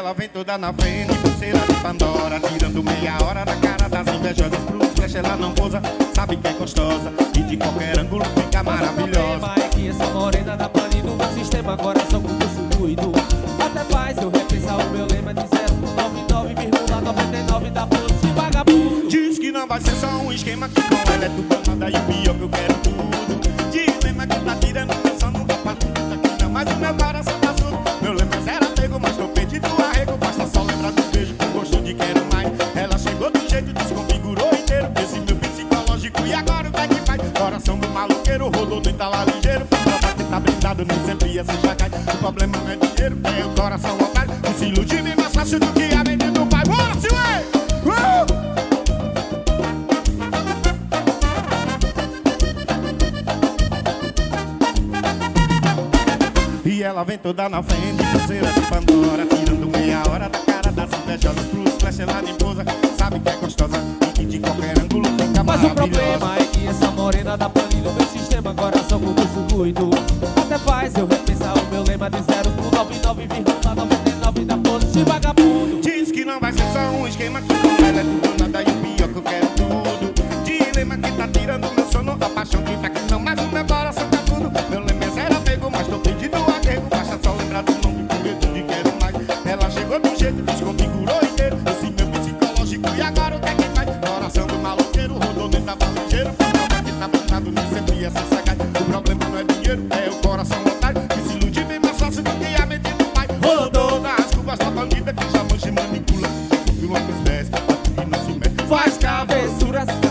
ela vem toda na frente, pulseira de Pandora, tirando meia hora da cara das invejosas. Pros flash ela não pousa, sabe que é gostosa e de qualquer ângulo fica maravilhosa. O problema é que essa morena dá pane no meu sistema, coração com pulso doido. Até faz eu repensar o meu lema de 0,99,99 da pulse de vagabundo. Diz que não vai ser só um esquema, que com ela é tudo nada e o pior que eu quero tudo. Dilema que tá tirando meu sono, não faz tudo aqui não, mas o meu coração tá surdo. Meu lema era pego, mas tô perdido arrego. Basta só lembrar do beijo com gosto de quero mais. Ela chegou do jeito, desconfigurou inteiro esse meu psicológico e agora o que é que faz? Coração do maloqueiro, rodou do lá ligeiro. Pra provar que tá blindado, nem sempre ia se chacar. O problema não é dinheiro, é o coração otário. Não se ilude nem mais fácil do que a mente do pai. Bora, Silvei! E ela vem toda na frente, pulseira de Pandora, tirando meia hora da cara das invejosas. Pros flash ela nem pousa, sabe que é gostosa e de qualquer ângulo fica mas o maravilhosa. problema é que essa morena dá pane no meu sistema, coração com pulso doido. Até faz eu repensar o meu lema de 0,99,99 da pulse de vagabundo. Diz que não vai ser só um esquema, que com ela é tudo nada e o pior que eu quero tudo. Dilema que tá tirando meu sono, a paixão que tá aqui não, mas o meu coração tá fundo. Meu lema era pego, mas tô perdido arrego. Basta só lembrar do nome com medo de quero mais. Ela chegou do jeito, desconfigurou inteiro esse meu psicológico e agora o que é que faz? Coração do maloqueiro, rodou dentro da ligeiro. Prova que tá blindado, nem sempre ia ser sagaz. O problema não é dinheiro, é o coração otário. Que se ilude bem mais fácil do que a mente do pai. Rodou nas curvas da bandida que já mancha e manipula. Viu uma espécie, e não se mexe. Faz travessuras